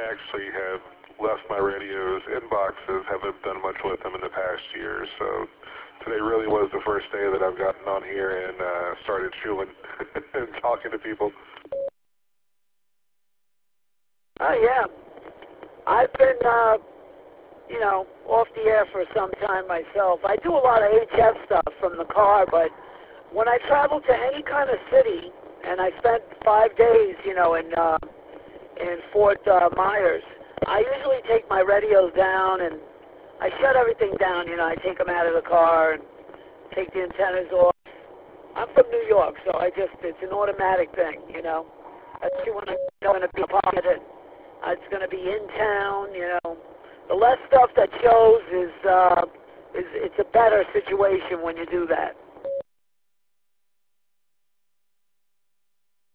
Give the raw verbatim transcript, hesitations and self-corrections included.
actually have left my radios in boxes, haven't done much with them in the past year, so today really was the first day that I've gotten on here and uh, started chewing and talking to people. Oh, yeah. I've been, uh, you know, off the air for some time myself. I do a lot of H F stuff from the car, but when I travel to any kind of city, and I spent five days, you know, in uh, in Fort uh, Myers, I usually take my radios down and I shut everything down. You know, I take them out of the car and take the antennas off. I'm from New York, so I just, it's an automatic thing, you know. That's when I'm going to be pocket it. Uh, it's going to be in town, you know. The less stuff that shows is, uh, is, it's a better situation when you do that.